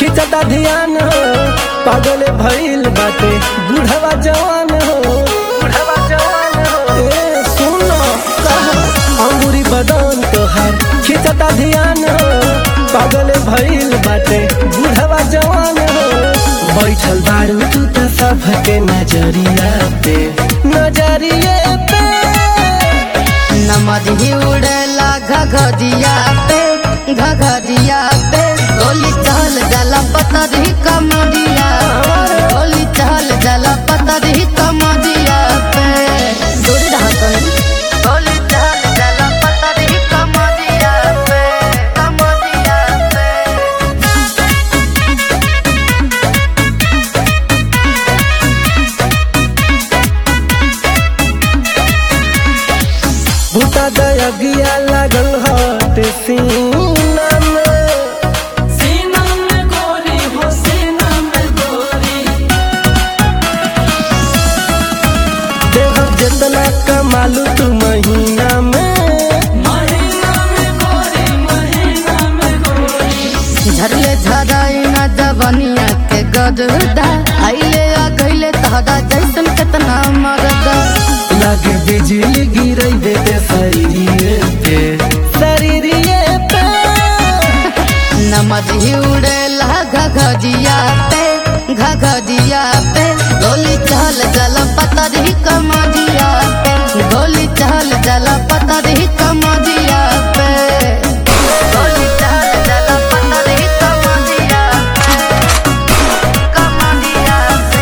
खिंचता ध्यान हो पागल भइल बाटे बुढ़वा जवान हो ए सुनो अंगूरी बदन तोहार खिंचता ध्यान हो पागल भइल बाटे बुढ़वा जवान हो बैठल बारू तू तो सबके नजरिया पे नमद ही उड़ेला घघरिया पे गोली चहल जाला पतरी कमरिया गोली चहल जाला पतरी कमरिया पे दूर रहतन गोली चहल जाला पतरी कमरिया पे भूता दयगिया लागल हट सीना में गोरी हो सीना में गोरी देव जितना कमालू तू महीना में गोरी झरले झराई न जवनिया के गददा आइले आ गइले तहरा जैसन केतना मरदा लागे बिजली गिरई देते शरीरिये पे नमद ही उड़ेला घघरिया पे गोली चहल जाला पतरी कमरिया पे गोली चहल जाला पतरी कमरिया पे गोली चहल जाला पतरी कमरिया पे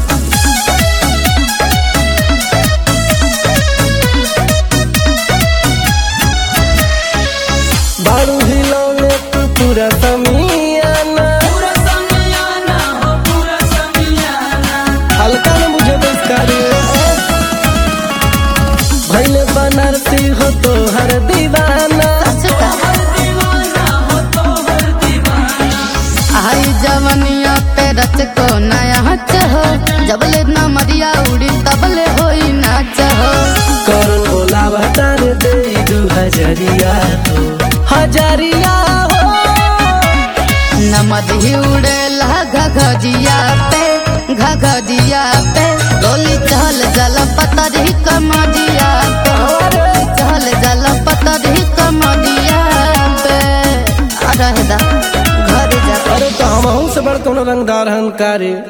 बारू हिलौले तू पूरा समियाना हल्का न मुझे बस्कारी भैले बनारसी हो तो हर दीवाना आई जवनिया पे रच को नया हच हो जबले न मरिया उड़ी तबले होई नाच हो करण बोला बतार दे 2000 हो नमद ही उड़ेला घघरिया पे गोली चहल जाला पतरी कमरिया पे चहल जाला पतरी कमरिया पे आ रहेदा घर जा अरे तो हमहू से बड़ कोनो रंगदार हनकारी